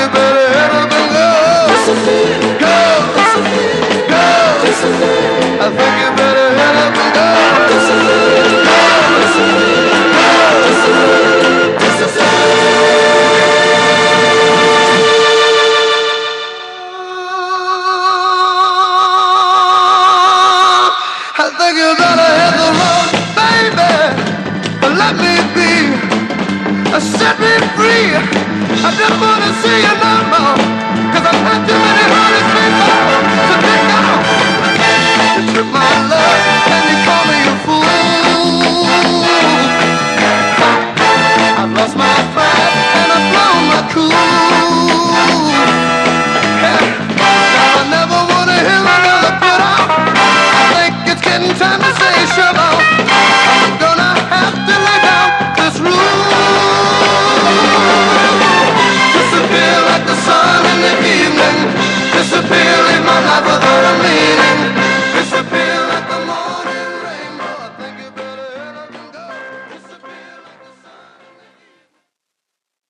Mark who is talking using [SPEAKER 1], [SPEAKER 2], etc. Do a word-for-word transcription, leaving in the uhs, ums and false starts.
[SPEAKER 1] you better hit up and go. Disappear, go, disappear, go, disappear. I think you better hit up and go. Disappear, go, disappear, go, disappear, disappear. I think you better hit the road, baby. Let me be, set me free. I just wanna see you no more, 'cause I've had too many hurting people to pick out. You took my love and you call me a fool. I've lost my pride and I've blown my cool. Yeah. Now I never wanna hear another put out. I think it's getting time to say shabbat. I'm gonna have to lay down this rule. Disappear like the sun in the evening. Disappear, leave my life without a meaning.